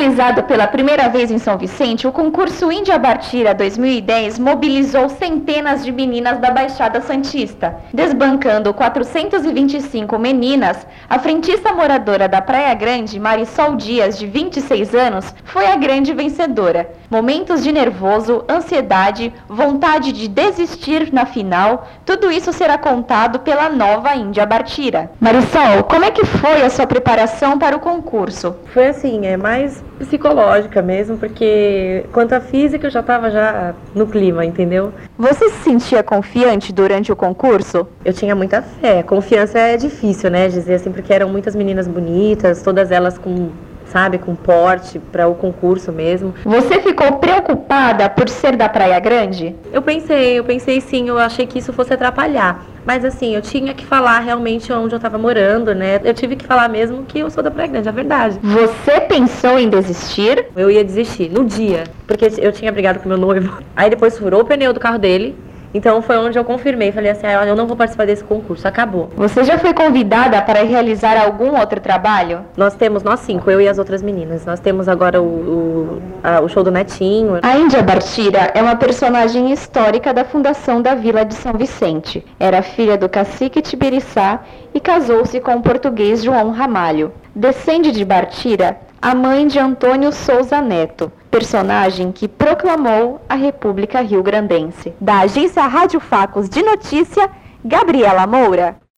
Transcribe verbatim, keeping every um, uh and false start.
Realizado pela primeira vez em São Vicente, o concurso Índia Bartira dois mil e dez mobilizou centenas de meninas da Baixada Santista. Desbancando quatrocentas e vinte e cinco meninas, a frentista moradora da Praia Grande, Marisol Dias, de vinte e seis anos, foi a grande vencedora. Momentos de nervoso, ansiedade, vontade de desistir na final, tudo isso será contado pela nova Índia Bartira. Marisol, como é que foi a sua preparação para o concurso? Foi assim, é mais psicológica mesmo, porque quanto à física eu já estava já no clima, entendeu? Você se sentia confiante durante o concurso? Eu tinha muita fé. Confiança é difícil, né, dizer assim, porque eram muitas meninas bonitas, todas elas com, sabe, com porte para o concurso mesmo. Você ficou preocupada por ser da Praia Grande? Eu pensei, eu pensei sim, eu achei que isso fosse atrapalhar. Mas assim, eu tinha que falar realmente onde eu estava morando, né? Eu tive que falar mesmo que eu sou da Praia Grande, é verdade. Você pensou em desistir? Eu ia desistir no dia, porque eu tinha brigado com meu noivo. Aí depois furou o pneu do carro dele. Então foi onde eu confirmei, falei assim, ah, eu não vou participar desse concurso, acabou. Você já foi convidada para realizar algum outro trabalho? Nós temos, nós cinco, eu e as outras meninas. Nós temos agora o, o, a, o show do Netinho. A Índia Bartira é uma personagem histórica da fundação da Vila de São Vicente. Era filha do cacique Tibiriçá e casou-se com o português João Ramalho. Descende de Bartira a mãe de Antônio Souza Neto, personagem que proclamou a República Rio-Grandense. Da agência Rádio Facos de Notícia, Gabriela Moura.